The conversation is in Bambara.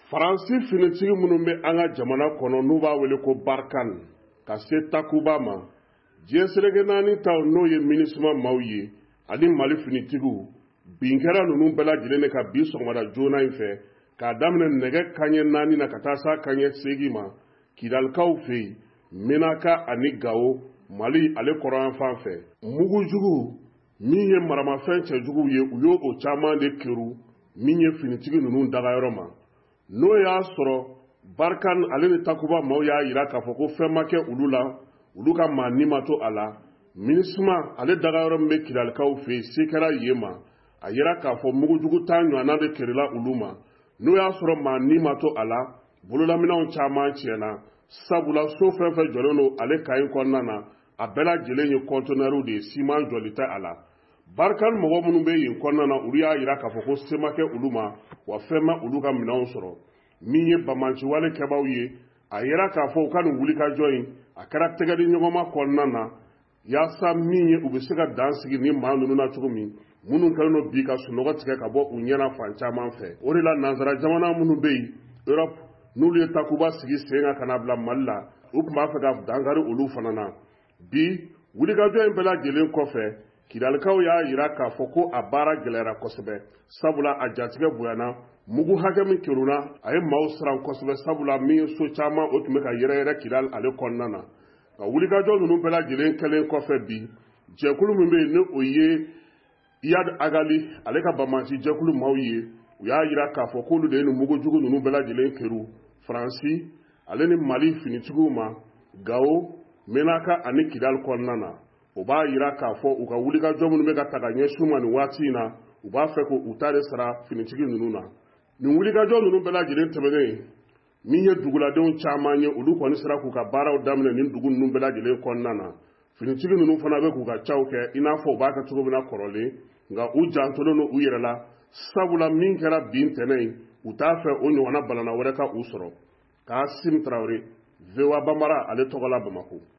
Faransi finitigi minnu bɛ an ka jamana kɔnɔ n'u b'a wele ko Barkhane ka se Takuba ma, diɲɛ seleke naani taw n'o ye MINUSMA maaw ye ani Mali finitigiw bin kɛra ninnu bɛɛ lajɛlen de ka bi sɔgɔmada joona in fɛ k'a daminɛ nɛgɛ kanɲɛ 4 na ka taa se kanɲɛ 8 ma Kidalikaw fɛ yen, Menaka ani Gao, Mali ale kɔrɔyan fan fɛ. Mugujugu min ye maramafɛn cɛjuguw ye u y'o caman de keru min ye finitigi ninnu dagayɔrɔ ma. N'o y'a sɔrɔ Barkhane ale ni Takuba maaw y'a yira k'a fɔ ko fɛn ma kɛ olu la, olu ka maa ni ma to a la. MINUSMA ale dagayɔrɔ min bɛ Kidalikaw fɛ yen se kɛra yen ma, a yira k'a fɔ mugujugu ta ɲɔgɔnna de kerela olu ma. N'o y'a sɔrɔ maa ni ma to a la, bololaminɛw caman tiɲɛna, sabula so fɛn fɛn jɔlen don ale ka in kɔnɔna na, a bɛɛ lajɛlen ye conteneurs de ye, siman jɔli tɛ a la. Barkhane mɔgɔ minnu bɛ yen kɔnɔna na olu y'a yira k'a fɔ ko se ma kɛ olu ma wa fɛn ma olu ka minɛnw sɔrɔ. Min ye bamanciwale kɛbaaw ye, a yira k'a fɔ u ka nin wulikajɔ in a kɛra tɛgɛdi ɲɔgɔnma kɔnɔna na yaasa min ye u bɛ se ka dan sigi ni maa ninnu na cogo min, minnu kɛlen don bi ka sunɔgɔ tigɛ ka bɔ u ɲɛna fan caman fɛ. O de la nanzara jamana minnu bɛ yen Europe n'olu ye Takuba sigi sen kan ka na bila Mali la, u tun b'a fɛ ka dankari olu fana na. Bi wulikajɔ in bɛɛ lajɛlen kɔfɛ Kidalikaw y'a yira k'a fɔ ko a baara gɛlɛyara kosɛbɛ, sabula a jatigɛ bonyana, mugu hakɛ min keruna a ye maaw siran kosɛbɛ, sabula min ye so caman o tun bɛ ka yɛrɛyɛrɛ Kidal ale kɔnɔna na. Ka wulikajɔ ninnu bɛɛ lajɛlen kɛlen kɔfɛ bi, jɛkulu min bɛ yen ni o ye Iyad Agali ale ka bamanci jɛkulu maaw ye, u y'a yira k'a fɔ k'olu de ye nin mugujugu ninnu bɛɛ lajɛlen keru Faransi ale ni Mali finitigiw ma, Gao, Menaka ani Kidal kɔnɔna na. O b'a yira k'a fɔ u ka wulikajɔ minnu bɛ ka ta ka ɲɛsin ma nin waati in na, u b'a fɛ k'u ta de sara finitigi ninnu na. Nin wulikajɔ ninnu bɛɛ lajɛlen tɛmɛnen min ye duguladenw caman ye, olu kɔni sera k'u ka baaraw daminɛ nin dugu ninnu bɛɛ lajɛlen kɔnɔna na. Finitigi ninnu fana bɛ k'u ka caw kɛ i n'a fɔ u b'a kɛ cogo min na kɔrɔlen, nka u jantolen don u yɛrɛ la, sabula min kɛra bin tɛnɛ in u t'a fɛ o ɲɔgɔnna balana wɛrɛ ka u sɔrɔ. Kassim Traoré, VOA Bambara ale tɔgɔ la Bamako.